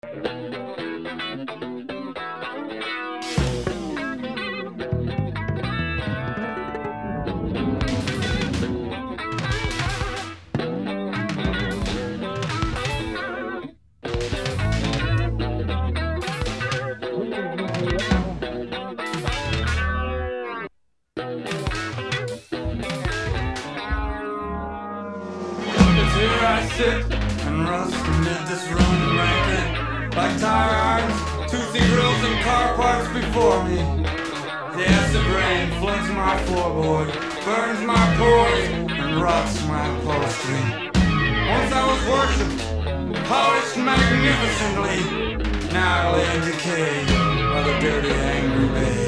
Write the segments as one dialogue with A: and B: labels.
A: Here I sit and rust amid this ruined rampant, like tire irons, toothy grills and car parts before me. The acid rain floods my floorboard, burns my pores, and rots my upholstery. Once I was worshipped, polished magnificently. Now I lay in decay by the dirty, angry bay.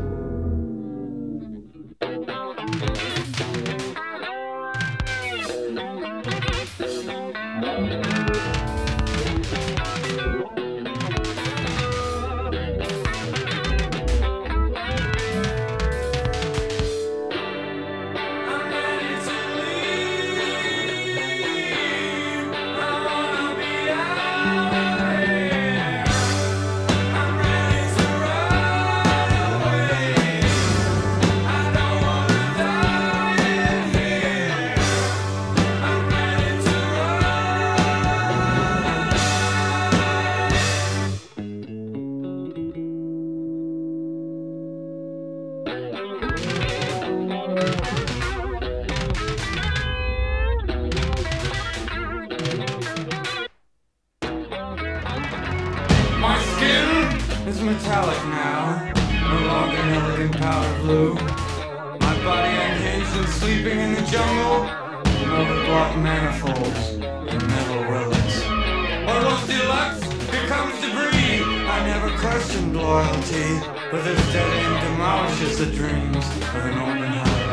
A: My skin is metallic now, no longer an elegant powder blue. My body unhinged and sleeping in the jungle, velvet block manifolds and metal relics. What was deluxe becomes debris. I never questioned loyalty, but this dead end demolishes the dreams of an open highway.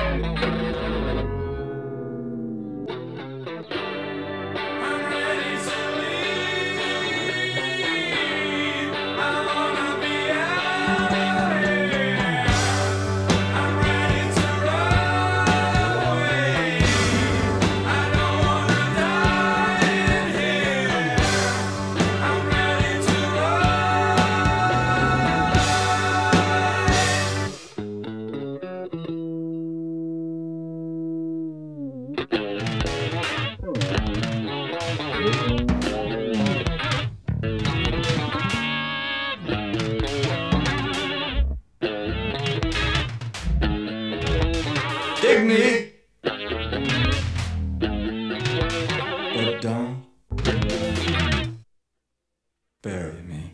A: Dig me, but don't bury me.